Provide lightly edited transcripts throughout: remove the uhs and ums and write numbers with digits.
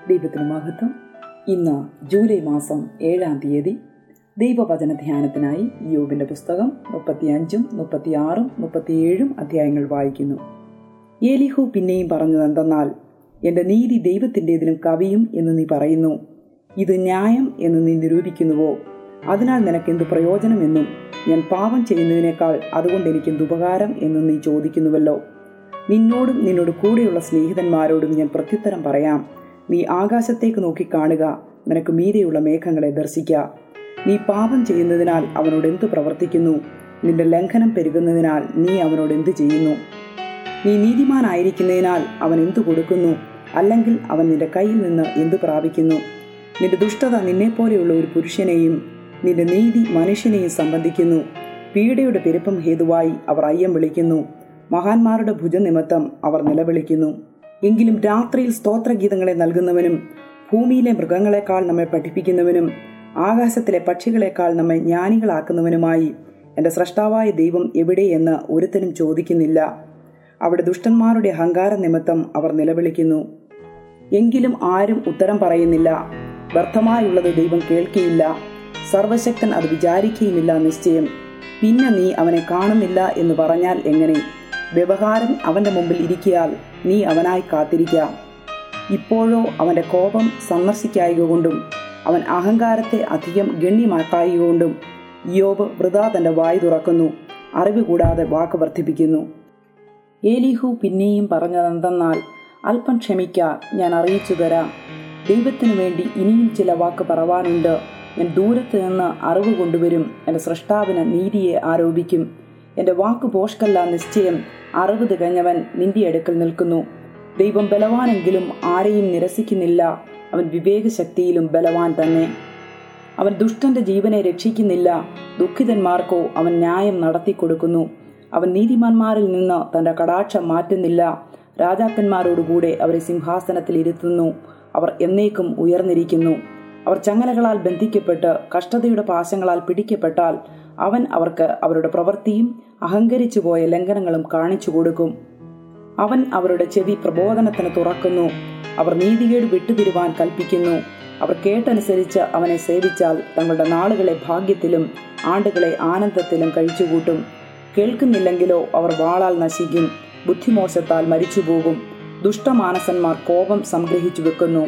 ദൈവത്തിന് മഹത്വം. ഇന്ന് ജൂലൈ മാസം 7-ാം തീയതി ദൈവവചന ധ്യാനത്തിനായി യോബിന്റെ പുസ്തകം 35, 36, 37 അധ്യായങ്ങൾ വായിക്കുന്നു. ഏലിഹു പിന്നെയും പറഞ്ഞതെന്തെന്നാൽ, എന്റെ നീതി ദൈവത്തിൻ്റെതിലും കവിയും എന്ന് നീ പറയുന്നു. ഇത് ന്യായം എന്ന് നീ നിരൂപിക്കുന്നുവോ? അതിനാൽ നിനക്കെന്ത് പ്രയോജനമെന്നും ഞാൻ പാപം ചെയ്യുന്നതിനേക്കാൾ അതുകൊണ്ട് എനിക്കെന്ത് ഉപകാരം എന്നും നീ ചോദിക്കുന്നുവല്ലോ. നിന്നോടും നിന്നോട് കൂടെയുള്ള സ്നേഹിതന്മാരോടും ഞാൻ പ്രത്യുത്തരം പറയാം. നീ ആകാശത്തേക്ക് നോക്കി കാണുക, നിനക്ക് മീതെയുള്ള മേഘങ്ങളെ ദർശിക്ക. നീ പാപം ചെയ്യുന്നതിനാൽ അവനോട് എന്തു പ്രവർത്തിക്കുന്നു? നിന്റെ ലംഘനം പെരുകുന്നതിനാൽ നീ അവനോട് എന്തു ചെയ്യുന്നു? നീ നീതിമാനായിരിക്കുന്നതിനാൽ അവൻ എന്തു കൊടുക്കുന്നു? അല്ലെങ്കിൽ അവൻ നിന്റെ കയ്യിൽ നിന്ന് എന്തു പ്രാപിക്കുന്നു? നിന്റെ ദുഷ്ടത നിന്നെപ്പോലെയുള്ള ഒരു പുരുഷനെയും നിന്റെ നീതി മനുഷ്യനെയും സംബന്ധിക്കുന്നു. പീഡയുടെ പെരുപ്പം ഹേതുവായി അവർ അയ്യം വിളിക്കുന്നു. മഹാന്മാരുടെ ഭുജനിമിത്തം അവർ നിലവിളിക്കുന്നു. എങ്കിലും രാത്രിയിൽ സ്തോത്രഗീതങ്ങളെ നൽകുന്നവനും ഭൂമിയിലെ മൃഗങ്ങളെക്കാൾ നമ്മെ പഠിപ്പിക്കുന്നവനും ആകാശത്തിലെ പക്ഷികളെക്കാൾ നമ്മെ ജ്ഞാനികളാക്കുന്നവനുമായി എൻ്റെ സ്രഷ്ടാവായ ദൈവം എവിടെയെന്ന് ഒരുത്തനും ചോദിക്കുന്നില്ല. അവിടെ ദുഷ്ടന്മാരുടെ അഹങ്കാര നിമിത്തം അവർ നിലവിളിക്കുന്നു. എങ്കിലും ആരും ഉത്തരം പറയുന്നില്ല. വ്യർത്ഥമായുള്ളത് ദൈവം കേൾക്കുകയില്ല. സർവശക്തൻ അത് വിചാരിക്കുകയുമില്ല നിശ്ചയം. പിന്നെ നീ അവനെ കാണുന്നില്ല എന്ന് പറഞ്ഞാൽ എങ്ങനെ? വ്യവഹാരം അവൻ്റെ മുമ്പിൽ ഇരിക്കയാൽ നീ അവനായി കാത്തിരിക്കുക. ഇപ്പോഴോ അവൻ്റെ കോപം സന്ദർശിക്കായകൊണ്ടും അവൻ അഹങ്കാരത്തെ അധികം ഗണ്യമാക്കായകൊണ്ടും യോബ് വൃഥാ തൻ്റെ വായ് തുറക്കുന്നു, അറിവ് കൂടാതെ വാക്ക് വർദ്ധിപ്പിക്കുന്നു. ഏലിഹു പിന്നെയും പറഞ്ഞതെന്തെന്നാൽ, അല്പം ക്ഷമിക്ക, ഞാൻ അറിയിച്ചു തരാം. ദൈവത്തിനു വേണ്ടി ഇനിയും ചില വാക്ക് പറവാനുണ്ട്. ഞാൻ ദൂരത്ത് നിന്ന് അറിവ് കൊണ്ടുവരും. എൻ്റെ സ്രഷ്ടാവിന് നീതിയെ ആരോപിക്കും. എൻ്റെ വാക്ക് ഭോഷ്കല്ല നിശ്ചയം. അറിവ് തികഞ്ഞവൻ നിന്റെ അടുക്കൽ നിൽക്കുന്നു. ദൈവം ബലവാനെങ്കിലും ആരെയും നിരസിക്കുന്നില്ല. അവൻ വിവേകശക്തിയിലും ബലവാൻ തന്നെ. അവൻ ദുഷ്ടന്റെ ജീവനെ രക്ഷിക്കുന്നില്ല. ദുഃഖിതന്മാർക്കോ അവൻ ന്യായം നടത്തിക്കൊടുക്കുന്നു. അവൻ നീതിമാന്മാരിൽ നിന്ന് തന്റെ കടാക്ഷം മാറ്റുന്നില്ല. രാജാക്കന്മാരോടുകൂടെ അവരെ സിംഹാസനത്തിൽ ഇരുത്തുന്നു. അവർ എന്നേക്കും ഉയർന്നിരിക്കുന്നു. അവർ ചങ്ങലകളാൽ ബന്ധിക്കപ്പെട്ട് കഷ്ടതയുടെ പാശങ്ങളാൽ പിടിക്കപ്പെട്ടാൽ അവൻ അവർക്ക് അവരുടെ പ്രവൃത്തിയും അഹങ്കരിച്ചു പോയ ലംഘനങ്ങളും കാണിച്ചു കൊടുക്കും. അവൻ അവരുടെ ചെവി പ്രബോധനത്തിന് തുറക്കുന്നു. അവർ നീതികേട് വിട്ടുതിരുവാൻ കൽപ്പിക്കുന്നു. അവർ കേട്ടനുസരിച്ച് അവനെ സേവിച്ചാൽ തങ്ങളുടെ നാളുകളെ ഭാഗ്യത്തിലും ആണ്ടുകളെ ആനന്ദത്തിലും കഴിച്ചുകൂട്ടും. കേൾക്കുന്നില്ലെങ്കിലോ അവർ വാളാൽ നശിക്കും, ബുദ്ധിമോശത്താൽ മരിച്ചുപോകും. ദുഷ്ടമാനസന്മാർ കോപം സംഗ്രഹിച്ചു വെക്കുന്നു.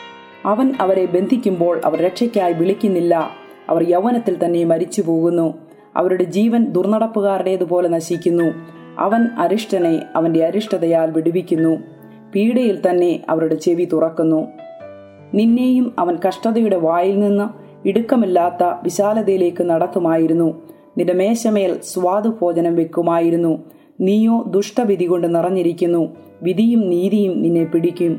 അവൻ അവരെ ബന്ധിക്കുമ്പോൾ അവർ രക്ഷയ്ക്കായി വിളിക്കുന്നില്ല. അവർ യൗവനത്തിൽ തന്നെ മരിച്ചു പോകുന്നു. അവരുടെ ജീവൻ ദുർനടപ്പുകാരുടേതുപോലെ നശിക്കുന്നു. അവൻ അരിഷ്ടനെ അവന്റെ അരിഷ്ടതയാൽ വിടുവിക്കുന്നു. പീഡയിൽ തന്നെ അവരുടെ ചെവി തുറക്കുന്നു. നിന്നെയും അവൻ കഷ്ടതയുടെ വായിൽ നിന്ന് ഇടുക്കമില്ലാത്ത വിശാലതയിലേക്ക് നടത്തുമായിരുന്നു. നിന്റെ മേശമേൽ സ്വാദുഭോജനം വെക്കുമായിരുന്നു. നീയോ ദുഷ്ടവിധി കൊണ്ട് നിറഞ്ഞിരിക്കുന്നു. വിധിയും നീതിയും നിന്നെ പിടിക്കും.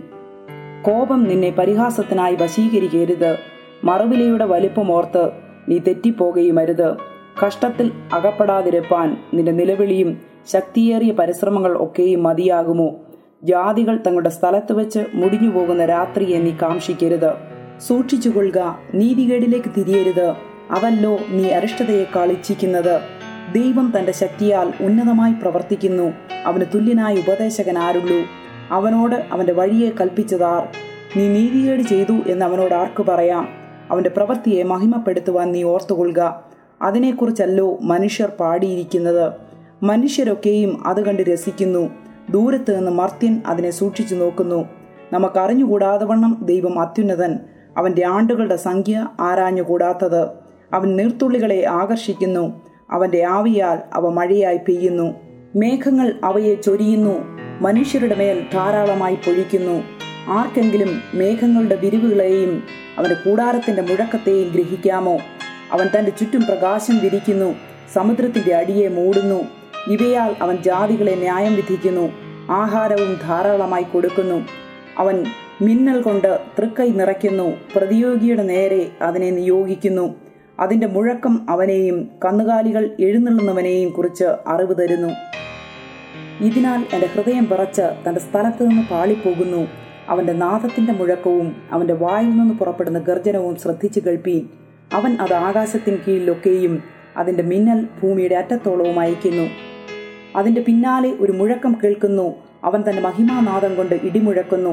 കോപം നിന്നെ പരിഹാസത്തിനായി വശീകരിക്കരുത്. മറുവിലയുടെ വലിപ്പമോർത്ത് നീ തെറ്റിപ്പോകുകയുമരുത്. കഷ്ടത്തിൽ അകപ്പെടാതിരുപ്പാൻ നിന്റെ നിലവിളിയും ശക്തിയേറിയ പരിശ്രമങ്ങൾ ഒക്കെയും മതിയാകുമോ? ജാതികൾ തങ്ങളുടെ സ്ഥലത്ത് വെച്ച് മുടിഞ്ഞു പോകുന്ന രാത്രിയെ നീ കാംക്ഷിക്കരുത്. സൂക്ഷിച്ചുകൊള്ളുക, നീതികേടിലേക്ക് തിരിയരുത്. അതല്ലോ നീ അരിഷ്ടതയേക്കാൾ ഇച്ഛിക്കുന്നത്. ദൈവം തന്റെ ശക്തിയാൽ ഉന്നതമായി പ്രവർത്തിക്കുന്നു. അവന് തുല്യനായ ഉപദേശകൻ ആരുള്ളൂ? അവനോട് അവന്റെ വഴിയെ കൽപ്പിച്ചതാർ? നീ നീതികേട് ചെയ്തു എന്ന് അവനോട് ആർക്ക് പറയാം? അവന്റെ പ്രവൃത്തിയെ മഹിമപ്പെടുത്തുവാൻ നീ ഓർത്തുകൊള്ളുക. അതിനെക്കുറിച്ചല്ലോ മനുഷ്യർ പാടിയിരിക്കുന്നത്. മനുഷ്യരൊക്കെയും അത് കണ്ട് രസിക്കുന്നു. ദൂരത്ത് നിന്ന് മർത്യൻ അതിനെ സൂക്ഷിച്ചു നോക്കുന്നു. നമുക്കറിഞ്ഞുകൂടാതവണ്ണം ദൈവം അത്യുന്നതൻ. അവന്റെ ആണ്ടുകളുടെ സംഖ്യ ആരാഞ്ഞുകൂടാത്തത്. അവൻ നീർത്തുള്ളികളെ ആകർഷിക്കുന്നു. അവന്റെ ആവിയാൽ അവ മഴയായി പെയ്യുന്നു. മേഘങ്ങൾ അവയെ ചൊരിയുന്നു. മനുഷ്യരുടെ മേൽ ധാരാളമായി പൊഴിക്കുന്നു. ആർക്കെങ്കിലും മേഘങ്ങളുടെ വിരിവുകളെയും അവന്റെ കൂടാരത്തിന്റെ മുഴക്കത്തെയും ഗ്രഹിക്കാമോ? അവൻ തന്റെ ചുറ്റും പ്രകാശം വിരിക്കുന്നു. സമുദ്രത്തിന്റെ അടിയെ മൂടുന്നു. ഇവയാൽ അവൻ ജാതികളെ ന്യായം വിധിക്കുന്നു. ആഹാരവും ധാരാളമായി കൊടുക്കുന്നു. അവൻ മിന്നൽ കൊണ്ട് തൃക്കൈ നിറയ്ക്കുന്നു. പ്രതിയോഗിയുടെ നേരെ അതിനെ നിയോഗിക്കുന്നു. അതിന്റെ മുഴക്കം അവനെയും കന്നുകാലികൾ എഴുന്നള്ളുന്നവനെയും കുറിച്ച് അറിവ് തരുന്നു. ഇതിനാൽ എൻ്റെ ഹൃദയം വിറച്ച് തൻ്റെ സ്ഥലത്ത് നിന്ന് പാളിപ്പോകുന്നു. അവന്റെ നാദത്തിന്റെ മുഴക്കവും അവന്റെ വായിൽ നിന്ന് പുറപ്പെടുന്ന ഗർജനവും ശ്രദ്ധിച്ചു കേൾപ്പീൻ. അവൻ അത് ആകാശത്തിൻ കീഴിലൊക്കെയും അതിന്റെ മിന്നൽ ഭൂമിയുടെ അറ്റത്തോളവും അയക്കുന്നു. അതിന്റെ പിന്നാലെ ഒരു മുഴക്കം കേൾക്കുന്നു. അവൻ തന്റെ മഹിമാനാദം കൊണ്ട് ഇടിമുഴക്കുന്നു.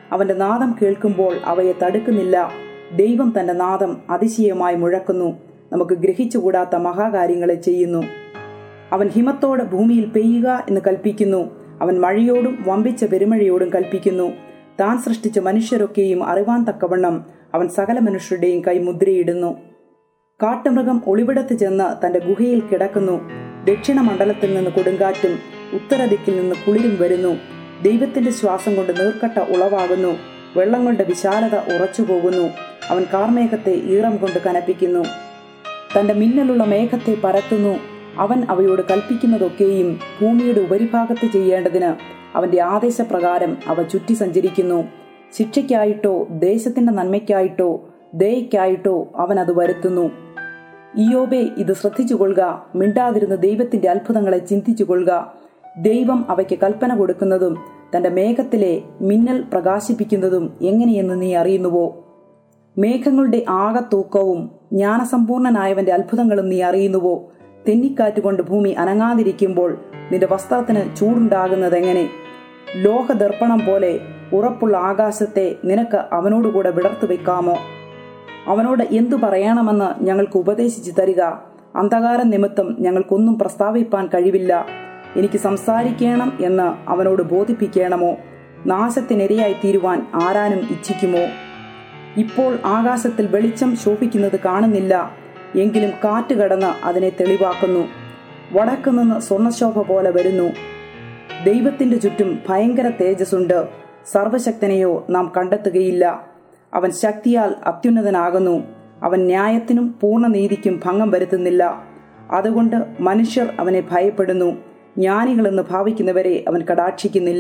അവന്റെ നാദം കേൾക്കുമ്പോൾ അവയെ തടുക്കുന്നില്ല. ദൈവം തന്റെ നാദം അതിശയമായി മുഴക്കുന്നു. നമുക്ക് ഗ്രഹിച്ചുകൂടാത്ത മഹാകാര്യങ്ങളെ ചെയ്യുന്നു. അവൻ ഹിമത്തോടെ ഭൂമിയിൽ പെയ്യുക എന്ന് കൽപ്പിക്കുന്നു. അവൻ മഴയോടും വമ്പിച്ച പെരുമഴയോടും കൽപ്പിക്കുന്നു. താൻ സൃഷ്ടിച്ച മനുഷ്യരൊക്കെയും അറിവാൻ തക്കവണ്ണം അവൻ സകല മനുഷ്യരുടെയും കൈ മുദ്രയിടുന്നു. കാട്ടുമൃഗം ഒളിവിടത്ത് ചെന്ന് തന്റെ ഗുഹയിൽ കിടക്കുന്നു. ദക്ഷിണ മണ്ഡലത്തിൽ നിന്ന് കൊടുങ്കാറ്റും ഉത്തരദിക്കിൽ നിന്ന് കുളിരും വരുന്നു. ദൈവത്തിന്റെ ശ്വാസം കൊണ്ട് നീർക്കട്ട ഉളവാകുന്നു. വെള്ളങ്ങളുടെ വിശാലത ഉറച്ചുപോകുന്നു. അവൻ കാർമേഘത്തെ ഈറം കൊണ്ട് കനപ്പിക്കുന്നു. തന്റെ മിന്നലുള്ള മേഘത്തെ പരത്തുന്നു. അവൻ അവയോട് കൽപ്പിക്കുന്നതൊക്കെയും ഭൂമിയുടെ ഉപരിഭാഗത്ത് ചെയ്യേണ്ടതിന് അവന്റെ ആദേശപ്രകാരം അവ ചുറ്റി സഞ്ചരിക്കുന്നു. ശിക്ഷയ്ക്കായിട്ടോ ദേശത്തിന്റെ നന്മയ്ക്കായിട്ടോ ദയയ്ക്കായിട്ടോ അവൻ അത് വരുത്തുന്നു. ഇയ്യോബേ, ഇത് ശ്രദ്ധിച്ചുകൊള്ളുക. മിണ്ടാതിരുന്ന ദൈവത്തിന്റെ അത്ഭുതങ്ങളെ ചിന്തിച്ചുകൊള്ളുക. ദൈവം അവയ്ക്ക് കൽപ്പന കൊടുക്കുന്നതും തന്റെ മേഘത്തിലെ മിന്നൽ പ്രകാശിപ്പിക്കുന്നതും എങ്ങനെയെന്ന് നീ അറിയുന്നുവോ? മേഘങ്ങളുടെ ആകത്തൂക്കവും ജ്ഞാനസമ്പൂർണനായവന്റെ അത്ഭുതങ്ങളും നീ അറിയുന്നുവോ? തെന്നിക്കാറ്റുകൊണ്ട് ഭൂമി അനങ്ങാതിരിക്കുമ്പോൾ നിന്റെ വസ്ത്രത്തിന് ചൂടുണ്ടാകുന്നതെങ്ങനെ? ലോഹദർപ്പണം പോലെ ഉറപ്പുള്ള ആകാശത്തെ നിനക്ക് അവനോടുകൂടെ വിടർത്തു വെക്കാമോ? അവനോട് എന്തു പറയണമെന്ന് ഞങ്ങൾക്ക് ഉപദേശിച്ചു തരിക. അന്ധകാര നിമിത്തം ഞങ്ങൾക്കൊന്നും പ്രസ്താവിപ്പാൻ കഴിവില്ല. എനിക്ക് സംസാരിക്കണം എന്ന് അവനോട് ബോധിപ്പിക്കണമോ? നാശത്തിനിരയായി തീരുവാൻ ആരാനും ഇച്ഛിക്കുമോ? ഇപ്പോൾ ആകാശത്തിൽ വെളിച്ചം ശോഭിക്കുന്നത് കാണുന്നില്ല. എങ്കിലും കാറ്റ് കടന്ന് അതിനെ തെളിവാക്കുന്നു. വടക്കുനിന്ന് സ്വർണശോഭ പോലെ വരുന്നു. ദൈവത്തിന്റെ ചുറ്റും ഭയങ്കര തേജസ്സുണ്ട്. സർവശക്തനെയോ നാം കണ്ടെത്തുകയില്ല. അവൻ ശക്തിയാൽ അത്യുന്നതനാകുന്നു. അവൻ ന്യായത്തിനും പൂർണ്ണനീതിക്കും ഭംഗം വരുത്തുന്നില്ല. അതുകൊണ്ട് മനുഷ്യർ അവനെ ഭയപ്പെടുന്നു. ജ്ഞാനികളെന്ന് ഭാവിക്കുന്നവരെ അവൻ കടാക്ഷിക്കുന്നില്ല.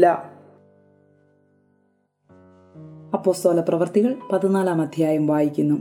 അപ്പോസ്തല പ്രവൃത്തികൾ 14 അധ്യായം വായിക്കുന്നു.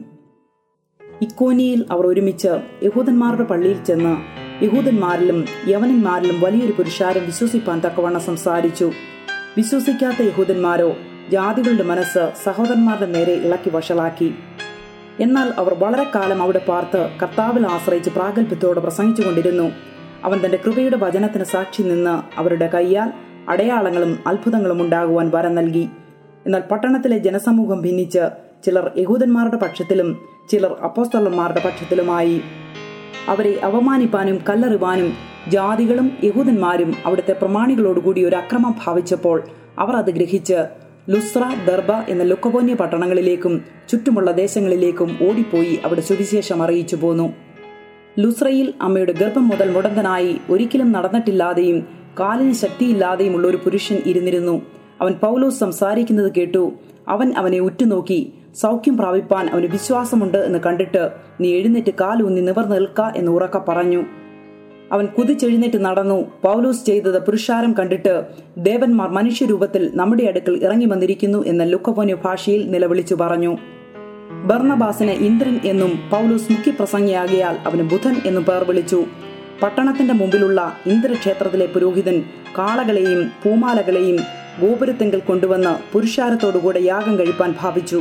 ഇക്കോനിയിൽ അവർ ഒരുമിച്ച് യഹൂദന്മാരുടെ പള്ളിയിൽ ചെന്ന് യഹൂദന്മാരിലും യവനന്മാരിലും വലിയൊരു പുരുഷാരം വിശ്വസിപ്പാൻ തക്കവണ്ണം സംസാരിച്ചു. വിശ്വസിക്കാത്ത യഹൂദന്മാരോ ജാതികളുടെ മനസ്സ് സഹോദരന്മാരുടെ നേരെ ഇളക്കി വഷളാക്കി. എന്നാൽ അവർ വളരെ കാലം അവിടെ പാർത്ത് കർത്താവിൽ ആശ്രയിച്ച് പ്രാഗൽഭ്യത്തോടെ പ്രസംഗിച്ചുകൊണ്ടിരുന്നു. അവൻ തന്റെ കൃപയുടെ വചനത്തിന് സാക്ഷി നിന്ന് അവരുടെ കയ്യാൽ അടയാളങ്ങളും അത്ഭുതങ്ങളും ഉണ്ടാകുവാൻ വരം നൽകി. എന്നാൽ പട്ടണത്തിലെ ജനസമൂഹം ഭിന്നിച്ച് ചിലർ യഹൂദന്മാരുടെ പക്ഷത്തിലും ചിലർ അപ്പോസ്തലന്മാരുടെ പക്ഷത്തിലുമായി. അവരെ അവമാനിപ്പാനും കല്ലെറിവാനും ജാതികളും യഹൂദന്മാരും അവിടുത്തെ പ്രമാണികളോടുകൂടി ഒരു അക്രമം ഭാവിച്ചപ്പോൾ അവർ അത് ഗ്രഹിച്ച് ലുസ്ര, ദർബ എന്ന ലുക്കവോന്യ പട്ടണങ്ങളിലേക്കും ചുറ്റുമുള്ള ദേശങ്ങളിലേക്കും ഓടിപ്പോയി അവിടെ സുവിശേഷം അറിയിച്ചു പോന്നു. ലുസ്രയിൽ അമ്മയുടെ ഗർഭം മുതൽ മുടന്തനായി ഒരിക്കലും നടന്നിട്ടില്ലാതെയും കാലിന് ശക്തിയില്ലാതെയും ഉള്ള ഒരു പുരുഷൻ ഇരുന്നിരുന്നു. അവൻ പൗലോസ് സംസാരിക്കുന്നത് കേട്ടു. അവൻ അവനെ ഉറ്റുനോക്കി, സൗഖ്യം പ്രാപിപ്പാൻ അവന് വിശ്വാസമുണ്ട് എന്ന് കണ്ടിട്ട്, നീ എഴുന്നേറ്റ് കാലൂന്നി നിവർന്നു നിൽക്ക എന്ന് ഉറക്കെ പറഞ്ഞു. അവൻ കുതിച്ചെഴുന്നേറ്റ് നടന്നു. പൗലോസ് ചെയ്തത് പുരുഷാരം കണ്ടിട്ട്, ദേവന്മാർ മനുഷ്യരൂപത്തിൽ നമ്മുടെ അടുക്കൽ ഇറങ്ങി വന്നിരിക്കുന്നു എന്ന ലുക്കവോന്യ ഭാഷയിൽ നിലവിളിച്ചു പറഞ്ഞു. ബർന്നബാസിന് ഇന്ദ്രൻ എന്നും പൗലോസ് മുഖ്യപ്രസംഗിയാകിയാൽ അവന് ബുധൻ എന്നും പേർ വിളിച്ചു. പട്ടണത്തിന്റെ മുമ്പിലുള്ള ഇന്ദ്രക്ഷേത്രത്തിലെ പുരോഹിതൻ കാളകളെയും പൂമാലകളെയും ഗോപുരത്തെങ്കിൽ കൊണ്ടുവന്ന് പുരുഷാരത്തോടുകൂടെ യാഗം കഴിപ്പാൻ ഭാവിച്ചു.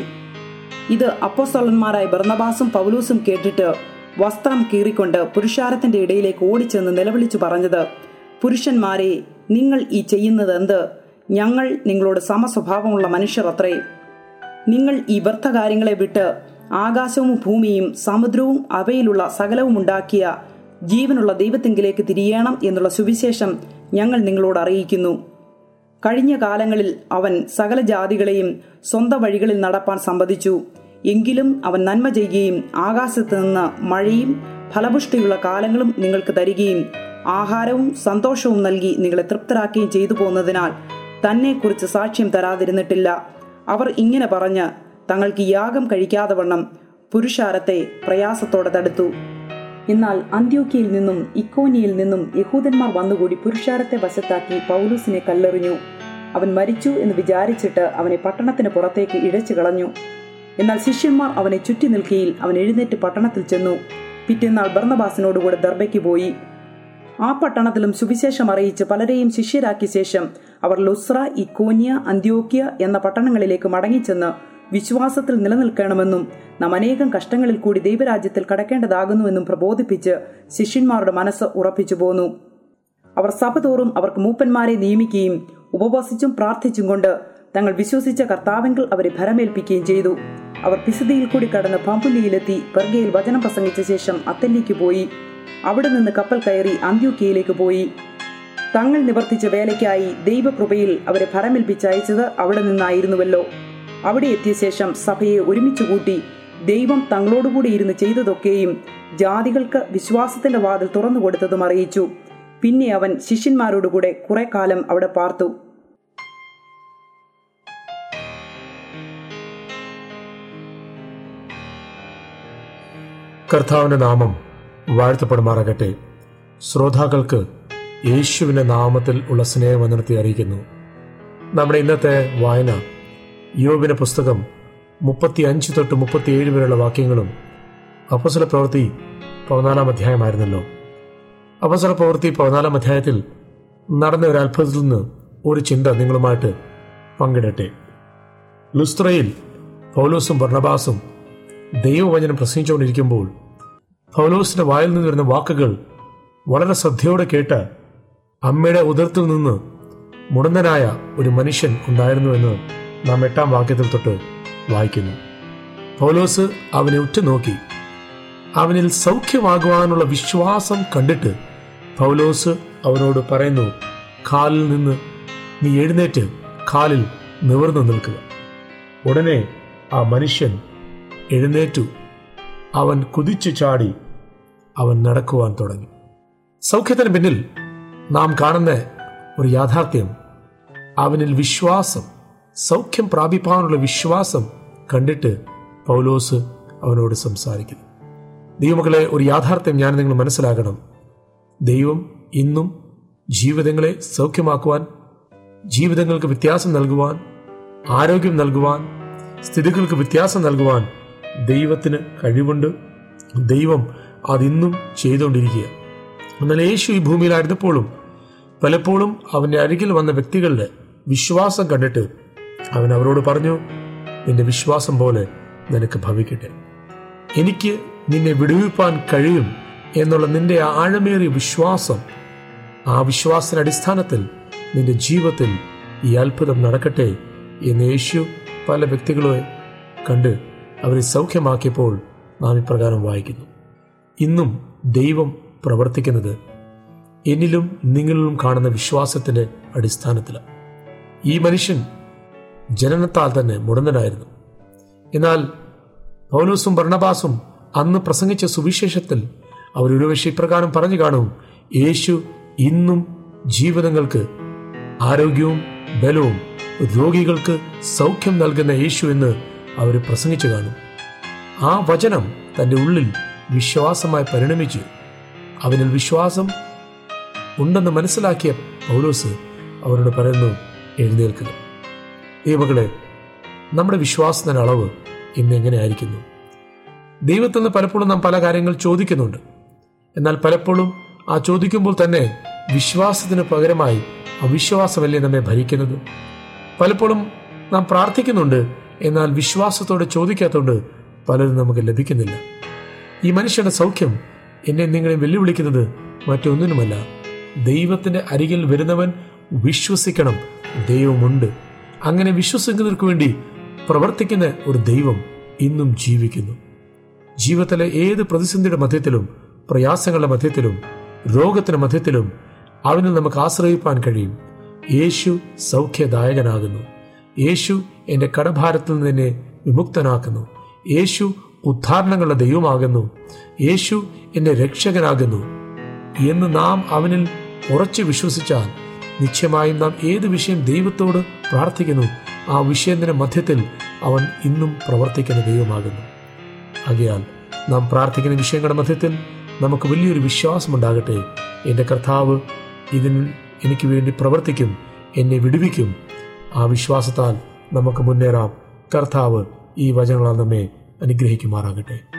ഇത് അപ്പോസ്തലന്മാരായ ബർന്നബാസും പൗലോസും കേട്ടിട്ട് വസ്ത്രം കീറിക്കൊണ്ട് പുരുഷാരത്തിന്റെ ഇടയിലേക്ക് ഓടിച്ചെന്ന് നിലവിളിച്ചു പറഞ്ഞത്, പുരുഷന്മാരെ, നിങ്ങൾ ഈ ചെയ്യുന്നത് എന്ത്? ഞങ്ങൾ നിങ്ങളോട് സമസ്വഭാവമുള്ള മനുഷ്യർ അത്രേ. നിങ്ങൾ ഈ വ്യർത്ഥകാര്യങ്ങളെ വിട്ട് ആകാശവും ഭൂമിയും സമുദ്രവും അവയിലുള്ള സകലവും ഉണ്ടാക്കിയ ജീവനുള്ള ദൈവത്തെങ്കിലേക്ക് തിരിയണം എന്നുള്ള സുവിശേഷം ഞങ്ങൾ നിങ്ങളോട് അറിയിക്കുന്നു. കഴിഞ്ഞ കാലങ്ങളിൽ അവൻ സകല ജാതികളെയും സ്വന്തം വഴികളിൽ നടപ്പാൻ സമ്മതിച്ചു. എങ്കിലും അവൻ നന്മ ചെയ്യുകയും ആകാശത്ത് നിന്ന് മഴയും ഫലപുഷ്ടിയുള്ള കാലങ്ങളും നിങ്ങൾക്ക് തരികയും ആഹാരവും സന്തോഷവും നൽകി നിങ്ങളെ തൃപ്തരാക്കുകയും ചെയ്തു പോന്നതിനാൽ തന്നെക്കുറിച്ച് സാക്ഷ്യം തരാതിരുന്നിട്ടില്ല. അവർ ഇങ്ങനെ പറഞ്ഞ് തങ്ങൾക്ക് യാഗം കഴിക്കാതെ വണ്ണം പുരുഷാരത്തെ പ്രയാസത്തോടെ തടുത്തു. എന്നാൽ അന്ത്യോക്യയിൽ നിന്നും ഇക്കോനിയിൽ നിന്നും യഹൂദന്മാർ വന്നുകൂടി പുരുഷാരത്തെ വശത്താക്കി പൗലോസിനെ കല്ലെറിഞ്ഞു. അവൻ മരിച്ചു എന്ന് വിചാരിച്ചിട്ട് അവനെ പട്ടണത്തിന് പുറത്തേക്ക് ഇഴച്ചു കളഞ്ഞു. എന്നാൽ ശിഷ്യന്മാർ അവനെ ചുറ്റി നിൽക്കയിൽ അവൻ എഴുന്നേറ്റ് പട്ടണത്തിൽ ചെന്നു. പിറ്റേന്നാൾ ബർന്നബാസിനോടുകൂടെ ദർബയ്ക്ക് പോയി. ആ പട്ടണത്തിലും സുവിശേഷം അറിയിച്ച് പലരെയും ശിഷ്യരാക്കിയ ശേഷം അവർ ലുസ്ര, ഇക്കോന്യ, അന്ത്യോക്യ എന്ന പട്ടണങ്ങളിലേക്ക് മടങ്ങിച്ചെന്ന് വിശ്വാസത്തിൽ നിലനിൽക്കണമെന്നും നാം അനേകം കഷ്ടങ്ങളിൽ കൂടി ദൈവരാജ്യത്തിൽ കടക്കേണ്ടതാകുന്നുവെന്നും പ്രബോധിപ്പിച്ച് ശിഷ്യന്മാരുടെ മനസ്സ് ഉറപ്പിച്ചു പോന്നു. അവർ സഭ തോറും അവർക്ക് മൂപ്പന്മാരെ നിയമിക്കുകയും ഉപവസിച്ചും പ്രാർത്ഥിച്ചും കൊണ്ട് തങ്ങൾ വിശ്വസിച്ച കർത്താവിങ്കൽ അവരെ ഭരമേൽപ്പിക്കുകയും ചെയ്തു. അവർ പിസിദിയിൽ കൂടി കടന്ന് പമ്പുലിയിലെത്തി പെർഗയിൽ വചനം പ്രസംഗിച്ച ശേഷം അത്തല്ലിക്ക് പോയി. അവിടെ നിന്ന് കപ്പൽ കയറി അന്ത്യോക്യയിലേക്ക് പോയി. തങ്ങൾ നിവർത്തിച്ച വേലയ്ക്കായി ദൈവകൃപയിൽ അവരെ ഭരമേൽപ്പിച്ചയച്ചത് അവിടെ നിന്നായിരുന്നുവല്ലോ. അവിടെ എത്തിയ ശേഷം സഭയെ ഒരുമിച്ച് കൂട്ടി ദൈവം തങ്ങളോടുകൂടി ഇരുന്ന് ചെയ്തതൊക്കെയും ജാതികൾക്ക് വിശ്വാസത്തിന്റെ വാതിൽ തുറന്നു കൊടുത്തതും അറിയിച്ചു. പിന്നെ അവൻ ശിഷ്യന്മാരോടുകൂടെ കുറെ കാലം അവിടെ പാർത്തു. കർത്താവിന്റെ നാമം വാഴ്ത്തപ്പെടുമാറാകട്ടെ. ശ്രോതാക്കൾക്ക് യേശുവിന്റെ നാമത്തിൽ ഉള്ള സ്നേഹവന്ദനത്തെ അറിയിക്കുന്നു. നമ്മുടെ ഇന്നത്തെ വായന യോബിന്റെ പുസ്തകം 35 തൊട്ട് 37 വരെയുള്ള വാക്യങ്ങളും അപ്പോസ്തല പ്രവൃത്തി 14 അധ്യായമായിരുന്നല്ലോ. അപ്പോസ്തല പ്രവൃത്തി 14 അധ്യായത്തിൽ നടന്ന ഒരു അത്ഭുതത്തിൽ നിന്ന് ഒരു ചിന്ത നിങ്ങളുമായിട്ട് പങ്കിടട്ടെ. ലുസ്ത്രയിൽ പൗലോസും ബർണബാസും ദൈവവചനം പ്രസംഗിച്ചുകൊണ്ടിരിക്കുമ്പോൾ പൗലോസിന്റെ വായിൽ നിന്ന് വരുന്ന വാക്കുകൾ വളരെ ശ്രദ്ധയോടെ കേട്ട് അമ്മയുടെ ഉദരത്തിൽ നിന്ന് മുടന്തനായ ഒരു മനുഷ്യൻ ഉണ്ടായിരുന്നുവെന്ന് നാം 8-ാം വാക്യത്തിൽ തൊട്ട് വായിക്കുന്നു. പൗലോസ് അവനെ ഉറ്റുനോക്കി അവനിൽ സൗഖ്യമാകുവാനുള്ള വിശ്വാസം കണ്ടിട്ട് പൗലോസ് അവനോട് പറയുന്നു, കാലിൽ നിന്ന് നീ എഴുന്നേറ്റ് കാലിൽ നിവർന്നു നിൽക്കുക. ഉടനെ ആ മനുഷ്യൻ എഴുന്നേറ്റു. അവൻ കുതിച്ചു ചാടി അവൻ നടക്കുവാൻ തുടങ്ങി. സൗഖ്യത്തിന് പിന്നിൽ നാം കാണുന്ന ഒരു യാഥാർത്ഥ്യം, അവനിൽ വിശ്വാസം, സൗഖ്യം പ്രാപിപ്പാനുള്ള വിശ്വാസം കണ്ടിട്ട് പൗലോസ് അവനോട് സംസാരിക്കുന്നു. ദൈവമക്കളെ, ഒരു യാഥാർത്ഥ്യം ഞാൻ നിങ്ങൾ മനസ്സിലാക്കണം. ദൈവം ഇന്നും ജീവിതങ്ങളെ സൗഖ്യമാക്കുവാൻ, ജീവിതങ്ങൾക്ക് വ്യത്യാസം നൽകുവാൻ, ആരോഗ്യം നൽകുവാൻ, സ്ഥിതികൾക്ക് വ്യത്യാസം നൽകുവാൻ ദൈവത്തിന് കഴിവുണ്ട്. ദൈവം അതിന്നും ചെയ്തുകൊണ്ടിരിക്കുക. എന്നാൽ യേശു ഈ ഭൂമിയിലായിരുന്നപ്പോഴും പലപ്പോഴും അവൻ്റെ അരികിൽ വന്ന വ്യക്തികളുടെ വിശ്വാസം കണ്ടിട്ട് അവൻ അവരോട് പറഞ്ഞു, നിന്റെ വിശ്വാസം പോലെ നിനക്ക് ഭവിക്കട്ടെ. എനിക്ക് നിന്നെ വിടുവിപ്പാൻ കഴിയും എന്നുള്ള നിന്റെ ആഴമേറിയ വിശ്വാസം, ആ വിശ്വാസത്തിന്റെ അടിസ്ഥാനത്തിൽ നിന്റെ ജീവിതത്തിൽ ഈ അത്ഭുതം നടക്കട്ടെ എന്ന് യേശു പല വ്യക്തികളെ കണ്ട് അവരെ സൗഖ്യമാക്കിയപ്പോൾ നാം ഇപ്രകാരം വായിക്കുന്നു. ഇന്നും ദൈവം പ്രവർത്തിക്കുന്നത് എന്നിലും നിങ്ങളിലും കാണുന്ന വിശ്വാസത്തിന്റെ അടിസ്ഥാനത്തിലാണ്. ഈ മനുഷ്യൻ ജനനത്താൽ തന്നെ മുടന്തനായിരുന്നു. എന്നാൽ പൗലോസും ബർണബാസും അന്ന് പ്രസംഗിച്ച സുവിശേഷത്തിൽ അവരൊരുപക്ഷെ ഇപ്രകാരം പറഞ്ഞു കാണും, യേശു ഇന്നും ജീവിതങ്ങൾക്ക് ആരോഗ്യവും ബലവും, രോഗികൾക്ക് സൗഖ്യം നൽകുന്ന യേശു എന്ന് അവർ പ്രസംഗിച്ചു കാണും. ആ വചനം തൻ്റെ ഉള്ളിൽ വിശ്വാസമായി പരിണമിച്ചു. അവനിൽ വിശ്വാസം ഉണ്ടെന്ന് മനസ്സിലാക്കിയ പൗലോസ് അവരോട് പറയുന്നു, എഴുന്നേൽക്കുക. ദൈവമക്കളെ, നമ്മുടെ വിശ്വാസത്തിന്റെ അളവ് ഇന്ന് എങ്ങനെയായിരിക്കുന്നു? ദൈവത്തിൽ നിന്ന് പലപ്പോഴും നാം പല കാര്യങ്ങൾ ചോദിക്കുന്നുണ്ട്. എന്നാൽ പലപ്പോഴും ആ ചോദിക്കുമ്പോൾ തന്നെ വിശ്വാസത്തിന് പകരമായി അവിശ്വാസമല്ലേ നമ്മെ ഭരിക്കുന്നത്? പലപ്പോഴും നാം പ്രാർത്ഥിക്കുന്നുണ്ട്, എന്നാൽ വിശ്വാസത്തോടെ ചോദിക്കാത്തതുകൊണ്ട് പലരും നമുക്ക് ലഭിക്കുന്നില്ല. ഈ മനുഷ്യന്റെ സൗഖ്യം എന്നെ നിങ്ങളെ വെല്ലുവിളിക്കുന്നത് മറ്റൊന്നിനുമല്ല, ദൈവത്തിന്റെ അരികിൽ വരുന്നവൻ വിശ്വസിക്കണം, ദൈവമുണ്ട്. അങ്ങനെ വിശ്വസിക്കുന്നവർക്ക് വേണ്ടി പ്രവർത്തിക്കുന്ന ഒരു ദൈവം ഇന്നും ജീവിക്കുന്നു. ജീവിതത്തിലെ ഏത് പ്രതിസന്ധിയുടെ മധ്യത്തിലും, പ്രയാസങ്ങളുടെ മധ്യത്തിലും, രോഗത്തിന്റെ മധ്യത്തിലും അവനിൽ നമുക്ക് ആശ്രയിപ്പാൻ കഴിയും. യേശു സൗഖ്യദായകനാകുന്നു. യേശു എൻ്റെ കടഭാരത്തിൽ നിന്ന് എന്നെ വിമുക്തനാക്കുന്നു. യേശു ഉദ്ധാരണങ്ങളുടെ ദൈവമാകുന്നു. യേശു എൻ്റെ രക്ഷകനാകുന്നു എന്ന് നാം അവനിൽ ഉറച്ചു വിശ്വസിച്ചാൽ നിശ്ചയമായും നാം ഏത് വിഷയം ദൈവത്തോട് പ്രാർത്ഥിക്കുന്നു, ആ വിഷയത്തിന്റെ മധ്യത്തിൽ അവൻ ഇന്നും പ്രവർത്തിക്കുന്ന ദൈവമാകുന്നു. ആകയാൽ നാം പ്രാർത്ഥിക്കുന്ന വിഷയങ്ങളുടെ മധ്യത്തിൽ നമുക്ക് വലിയൊരു വിശ്വാസമുണ്ടാകട്ടെ. എൻ്റെ കർത്താവ് ഇതിന് എനിക്ക് വേണ്ടി പ്രവർത്തിക്കും, എന്നെ വിടുവിക്കും. ആ വിശ്വാസത്താൽ നമുക്ക് മുന്നേറാം. കർത്താവ് ഈ വചനങ്ങളാൽ നമ്മെ അനുഗ്രഹിക്കുമാറാകട്ടെ.